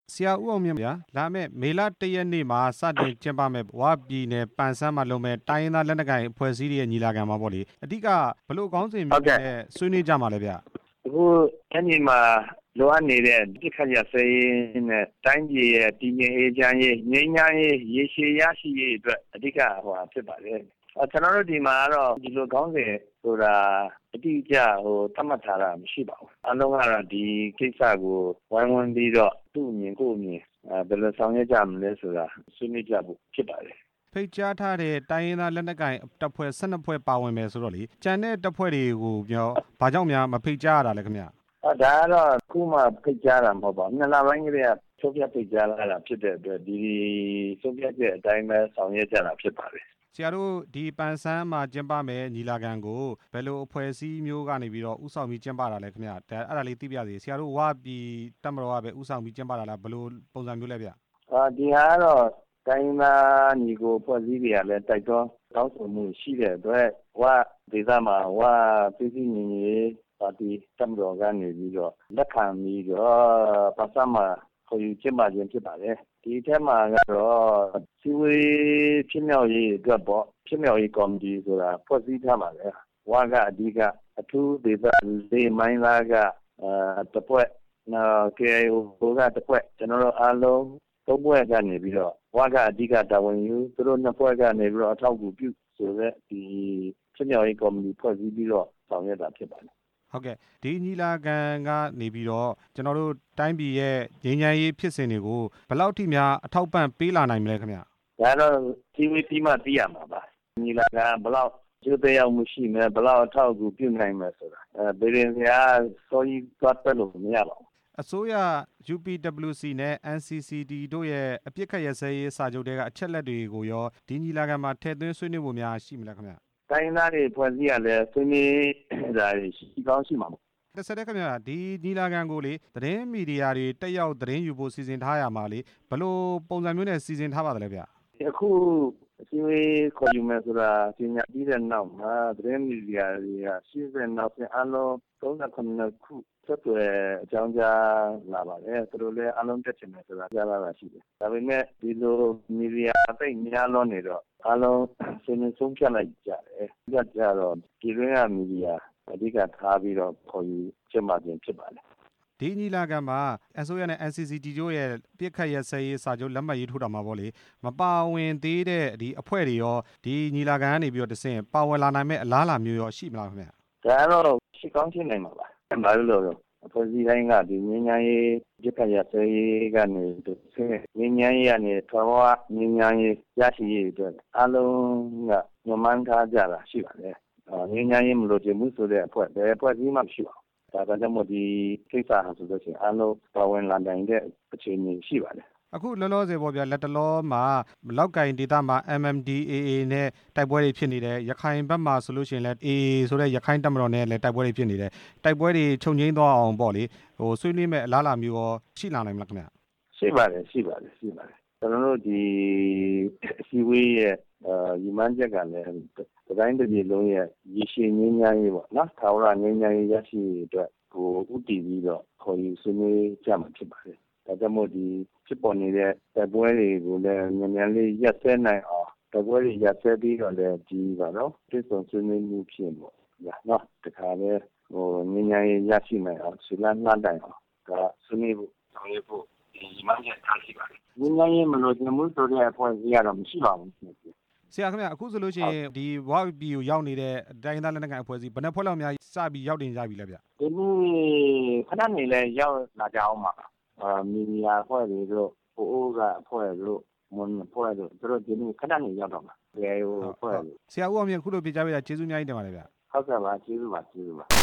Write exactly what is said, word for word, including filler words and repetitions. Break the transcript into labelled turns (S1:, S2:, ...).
S1: ဆရာဦးအောင်မြင့်ဗျာလာမယ့်မေလတစ်ရက်နေ့မှာစတင်ကျင်းပမယ်ဝပြည်နယ်ပန်ဆန်းမှာလုပ်မယ်တိုင်းရင်းသားလက်နက်ကိုင်အဖွဲ့အစည်းတွေရဲ့ညီလာခံမှာပေါ့လေအဓိကဘလို့ခေါင်းစဉ်မျိုးနဲ့ဆွေးနွေးကြမှာလဲဗျ
S2: အခုအဲ့ဒီမှာလိုအပ်နေတဲ့ဒီခါရစေးနဲ့တိုင်းပြည်ရဲ့တည်ငြိမ်အေးချမ်းရေးငြိမ်းချမ်းရေးရေရှည်ရရှိရေးအတွက်အဓိကဟိုဖြစ်ပါတယ်ကျွန်တော်တို့ဒီမှာကတော့ဒီလိုခေါင်းစဉ်ဆိုတာအတိအကျဟိုသတ်မှတ်ထားတာမရှိပါဘူးအလုံးကတော့ဒီကိစ္စကိုဝိုင်းဝန်းပြီးတော့သူ့အမြင်ကိုယ်အမြင်ဘယ်လိုဆောင်ရွက်ကြမလဲဆိုတာဆွေးနွေးကြဖို့ဖြစ်ပါတယ်
S1: ဖိတ်ကြားထားတဲ့တိုင်းရင်းသားလက်နက်ကိုင်တပ်ဖွဲ့၁၂ဖွဲ့ပါဝင်မယ်ဆိုတော့လေကြံတဲ့တပ်ဖွဲ့တွေကိုပြောဘာကြောင့်များမဖိတ်ကြားရတာလဲခင်ဗျ
S2: အဲဒါကတော့ခုမှဖိတ်ကြားတာမဟုတ်ပါဘူးနှစ်လပိုင်းကလေးကချုပ်ပြဖိတ်ကြားလာတာဖြစ်တဲ့အတွက်ဒီချုပ်ပြတဲ့အတိုင်းပဲဆောင်ရွက်ကြတာဖြစ်ပါတယ်
S1: ဆရာတို့ဒီပန်ဆန်းမှာကျင်းပမယ်ညီလာခံကိုဘယ်လိုအဖွဲ့အစည်းမျိုးကနေပြီးတော့ဥဆောင်ပြီးကျင်းပတာလဲခင်ဗျအဲ့ဒါလေးသိပြစီဆရာတို့ဝပြည်တပ်မတော်ကပဲဥဆောင်ပြီးကျင်းပတာလားဘယ်လိုပုံစံမျိုးလဲဗျ
S2: အာဒီဟာကတော့တိုင်းသားညီကိုဖွဲ့စည်းတွေကလည်းတိုက်တွန်းတောင်းဆိုမှုရှိတဲ့အတွက်ဝဒေသမှာဝပြည်စည်းညီညီပါတီတပ်မတော်ကနေပြီးတော့လက်ခံပြီးတော့ပန်ဆန်းမှာခေါ်ယူကျင်းပခြင်းဖြစ်ပါတယ်ဒီထဲမှာကတော့စီဝေးဖြစ်မြောက်ရေးအတွက်ပေါ့ဖြစ်မြောက်ရေးကော်မတီဆိုတာဖွဲ့စည်းထားပါတယ်ဝကအဓိကအထူးဒေသလေးမိုင်းသားကအဲတပွဲနော် ကေ အို ကတပွဲကျွန်တော်တို့အားလုံးသုံးပွဲကနေပြီးတော့ဝကအဓိကတာဝန်ယူသူတို့နှစ်ပွဲကနေပြီးတော့အထောက်အကူပြုဆိုတဲ့ဒီဖြစ်မြောက်ရေးကော်မတီဖွဲ့စည်းပြီးတော့ဆောင်ရွက်တာဖြစ်ပါတယ်
S1: ဟုတ်ကဲ့ဒီညီလာခံကနေပြီးတော့ကျွန်တော်တို့တိုင်းပြည်ရဲ့ငြိမ်းချမ်းရေးဖြစ်စဉ်တွေကိုဘယ်လောက်ထိများအထောက်ပံ့ပေးလာနိုင်မလဲခင်ဗျ
S2: ဒါတော့ဒီဝီတီမှသိရမှာပါညီလာခံဘယ်လောက်ကျိုးသေးအောင်မရှိမယ်ဘယ်လောက်အထောက်အကူပြုနိုင်မယ်ဆိုတာအဲဗီရင်စရာစောကြီးသွားတက်လို့မရပါဘူး
S1: အစိုးရ ယူ ပီ ဒဘလျူ စီ နဲ့ အန် စီ စီ တီ တို့ရဲ့အပစ်ခတ်ရပ်စဲရေးစာချုပ်တွေကအချက်လက်တွေကိုရောဒီညီလာခံမှာထည့်သွင်းဆွေးနွေးဖို့များရှိမလားခင်ဗျ
S2: တိုင်းသားတွေဖွဲ့စည်းရလဲဆွေးနွေးတာရှိကောင်းရှိမှာပေါ့
S1: တစ်ဆက်တည်းခင်ဗျာဒီညီလာခံကိုလေသတင်းမီဒီယာတွေတက်ရောက်သတင်းယူဖို့စီစဉ်ထားရမှာလေဘယ်လိုပုံစံမျိုးနဲ့စီစဉ်ထားပါသလဲဗျ
S2: အခုအစည်းအဝေးခေါ်ယူမယ်ဆိုတာပညာပြီးတဲ့နောက်မှာသတင်းမီဒီယာတွေကရှင်းတဲ့နောက်ပြန်အလုံးသုံးခုခုဆက်သွယ်အကြောင်းကြားလာပါတယ်သူတို့လည်းအလုံးတက်ချင်တယ်ဆိုတာကြားလာတာရှိတယ်ဒါပေမဲ့ဒီလိုမီဒီယာအသိများလွန်နေတော့အလုံးရှင်းရှင်းဆုံးဖြတ်လိုက်ကြတယ်ကြကြတော့ဒီရင်းကမီဒီယာအဓိကထားပြီးတော့ခေါ်ယူကျင်းပခြင်းဖြစ်ပါတယ်
S1: ဒီညီလာခံမှာအစိုးရနဲ့ အန် စီ စီ တီ တို့ရဲ့ပြစ်ခတ်ရစဲရေးစာချုပ်လက်မှတ်ရေးထိုးတာမှာပေါ့လေမပါဝင်သေးတဲ့ဒီအဖွဲ့တွေရောဒီညီလာခံကနေပြီးတော့တဆင့်ပါဝင်လာနိုင်မဲ့အလားအလာမျိုးရောရှိမလားခင်ဗျ
S2: ဒါတော့ရှိကောင်းရှိနိုင်မှာပါဘာလို့လဲအဖွဲ့အစည်းတိုင်းကဒီငြိမ်းချမ်းရေးပြစ်ခတ်ရစဲရေးကနေတဆင့်ငြိမ်းချမ်းရေးကနေထွန်းဝငြိမ်းချမ်းရေးရရှိရေးအတွက်အလုံးကညမှန်းထားကြတာရှိပါတယ်ငြိမ်းချမ်းရေးမလို့ချင်ဘူးဆိုတဲ့အဖွဲ့ဘယ်အဖွဲ့အစည်းမှမရှိပါဘူးဒါကြောင့်မို့ဒီကိစ္စဟာဆိုလို့ရှိရင်အလုံးပါဝင်လာနိုင်တဲ့အခြေအနေရှိပါတယ်
S1: အခုလောလောဆယ်ပေါ့ဗျာလက်တလောမှာလောက်ကင်ဒေသမှာ အမ် အမ် ဒီ အေ အေ နဲ့တိုက်ပွဲတွေဖြစ်နေတယ်ရခိုင်ဘက်မှာဆိုလို့ရှိရင်လည်း အေ အေ ဆိုတဲ့ရခိုင်တပ်မတော်နဲ့လည်းတိုက်ပွဲတွေဖြစ်နေတယ်တိုက်ပွဲတွေချုပ်ငြိမ်းသွားအောင်ပေါ့လေဟိုဆွေးနွေးမဲ့အလားအလာမျိုးရောရှိလာနိုင်မလားခင်ဗျ
S2: ရှိပါတယ်ရှိပါတယ်ရှိပါတယ်ကျွန်တော်တို့ဒီအစည်းအဝေးရဲ့အာညီမချက်ကလည်းဒီတိုင်းတစ်ပြည်လုံးရဲ့ရည်ရှိငြိမ်းချမ်းရေးပေါ့နော်ထာဝရငြိမ်းချမ်းရေးရရှိရေးအတွက်ကိုဥတည်ပြီးတော့ခေါ်ယူဆွေးနွေးကြမှာဖြစ်ပါတယ်ဒါကြောင့်မို့ဒီဖြစ်ပေါ်နေတဲ့တိုက်ပွဲတွေကိုလည်းမြန်မြန်လေးရပ်စဲနိုင်အောင်တိုက်ပွဲတွေရပ်စဲပြီးတော့လည်းဒီပါတော့ပြည်စုံဆွေးနွေးမှုဖြစ်ပေါ့ညာနော်တခါလေဟိုငြိမ်းချမ်းရေးရရှိနိုင်အောင်ဆွေးနွေးနှံ့တိုင်အောင်ဒါဆွေးနွေးဖို့ဆောင်ရွက်ဖို့ဒီမှန်ချက်ထားရှိပါတယ်ငြိမ်းချမ်းရေးမလို့ဒီမှုဆိုတဲ့အဖွဲ့အစည်းကတော့မရှိပါဘူး
S1: ဆရာခင်ဗျအခုဆိုလို့ရှိရင်ဒီဝပြည်ကိုရောက်နေတဲ့တိုင်းသားလက်နက်ကိုင်အဖွဲ့အစည်းဘယ်နှဖွဲ့လောက်များစပြီးရောက်တင်ကြပြီလဲဗျ
S2: ဒီနေ့ခဏနေလဲရောက်လာကြအောင်ပါအာမီဒီယာဖွဲ့တွေတို့ဟိုအိုးကဖွဲ့တို့မွန်ဖွဲ့တို့သူတို့ဒီနေ့ခဏနေရောက်တော့မှာရေဟိုဖွဲ့
S1: ဆရာဦးအောင်မြင့်ခုလိုပြကြပေးတာကျေးဇူးအများကြီးတင်ပါတယ်ဗျ
S2: ဟုတ်ကဲ့ပါကျေးဇူးပါကျေးဇူးပါ